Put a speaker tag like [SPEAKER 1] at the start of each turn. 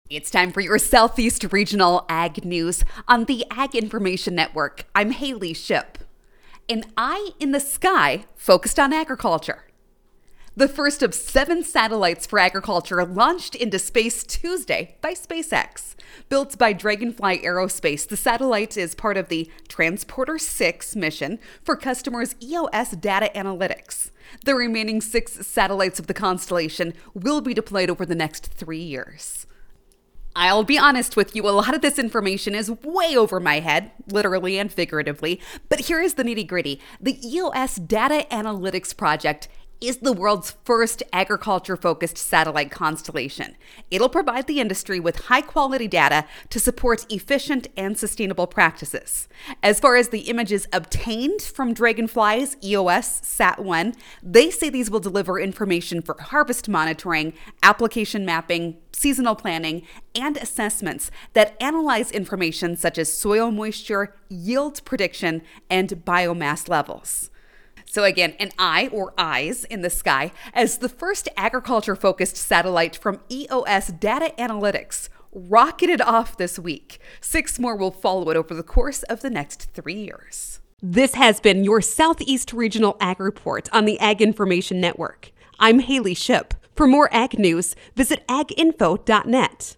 [SPEAKER 1] It's time for your Southeast Regional Ag News on the Ag Information Network. I'm Haley Ship. An eye in the sky focused on agriculture. The first of 7 satellites for agriculture launched into space Tuesday by SpaceX. Built by Dragonfly Aerospace, the satellite is part of the Transporter-6 mission for customers' EOS data analytics. The remaining 6 satellites of the constellation will be deployed over the next 3 years. I'll be honest with you, a lot of this information is way over my head, literally and figuratively, but here is the nitty-gritty. The EOS Data Analytics Project is the world's first agriculture-focused satellite constellation. It'll provide the industry with high-quality data to support efficient and sustainable practices. As far as the images obtained from Dragonfly's EOS Sat-1, they say these will deliver information for harvest monitoring, application mapping, seasonal planning, and assessments that analyze information such as soil moisture, yield prediction, and biomass levels. So again, an eye or eyes in the sky as the first agriculture-focused satellite from EOS Data Analytics rocketed off this week. 6 more will follow it over the course of the next 3 years. This has been your Southeast Regional Ag Report on the Ag Information Network. I'm Haley Ship. For more ag news, visit aginfo.net.